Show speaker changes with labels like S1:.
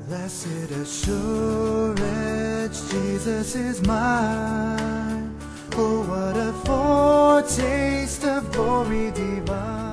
S1: Blessed assurance, Jesus is mine. Oh, what a foretaste of glory divine.